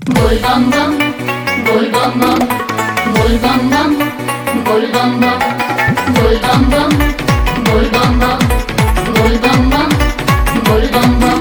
Bol bam bam, bol bam bam, bol bam bam, bol bam bam, bol bam bam, bol bam bam, bol bam bam, bol bam bam.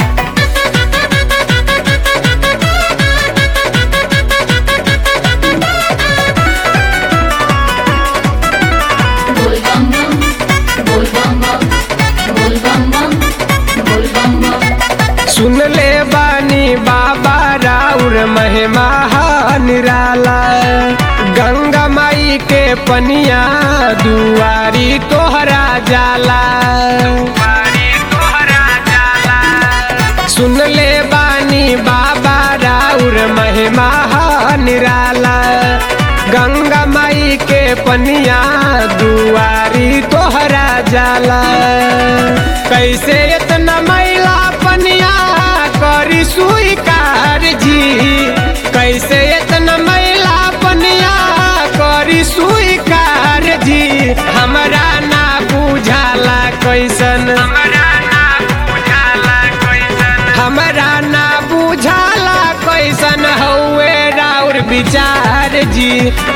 Bol bam bam, bol bam bam, bol bam bam, bol bam bam. सुन ले बानी बाबा राउर महिमा निराला। गंगा माई के पनिया दुआरी तोहरा जाला। सुन ले बानी बाबा राउर महिमा निराला। गंगा माई के पनिया दुआरी तोहरा जाला। कैसे इतना मैला पनिया करी स्वीकार जी। कैसे इतना मैला पनिया करी स्वीकार जी। हमरा ना बुझाला कैसन, हमरा ना बुझाला कैसन हौवे राउर विचार जी।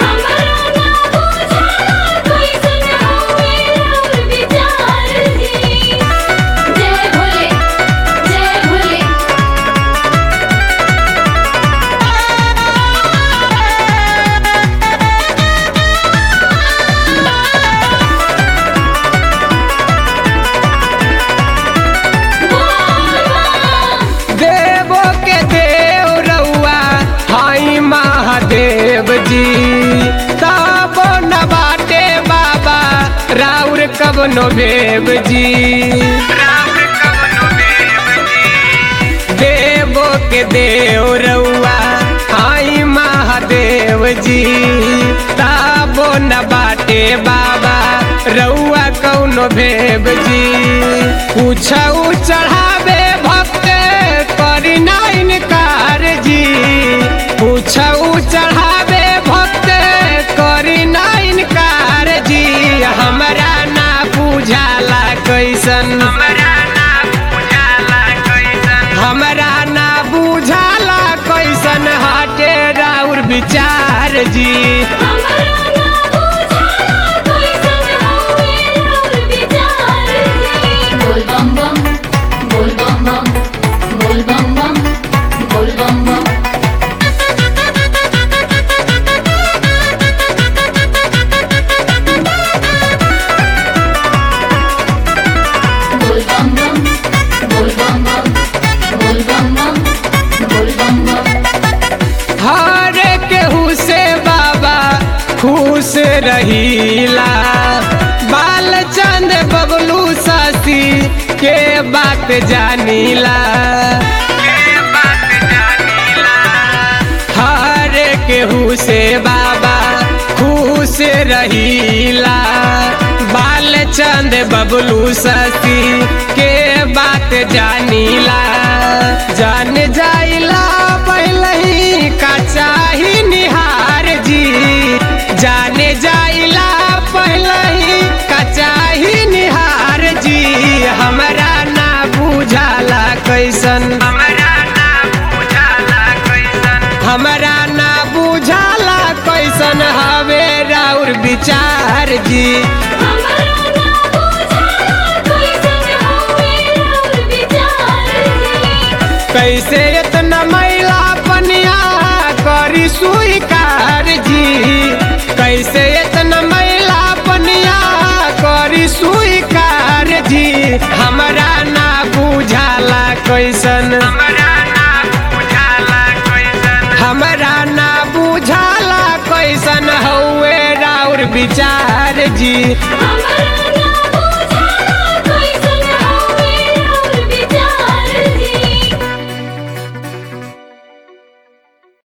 देवो के देव रउआ हाई महादेव जी। तब न बाटे बाबा राउर कवनो भेव जी। देवो के देव रउआ हाई महादेव जी। तब न बाटे बाबा रउआ कौनो भेव जी। पूछऊ चढ़ावे भक्त करी ना इनकार जी। पूछऊ चढ़ावे भक्त करी ना इनकार जी। हमरा ना बुझाला कैसन, हमरा ना बुझाला कैसन हटे राउर विचार जी। Bol bam bam, bol bam bam, bol bam bam, bol bam bam. Bol bam bam, bol bam bam, bol bam bam, bol bam bam. हर केहू से बाबा खुश रहीला। बाल चंद बबलू सासी के बात जानीला। हर केहू से बाबा खुश रहीला। बाल चंद बबलू सासी के बात जानीला। जान जाइला पहले ही का चाही निहार जी। जाने जाइला पहले ही का चाही निहार जी। हमरा ना बुझाला कैसन, हमरा ना बुझाला कैसन हवे राउर विचार जी। कैसे इतना मैला पनिया करी स्वीकार जी। कैसे इतना मैला पनिया करी स्वीकार जी। हमरा ना बुझाला कैसन, हमरा ना बुझाला कैसन हौवे राउर विचार जी।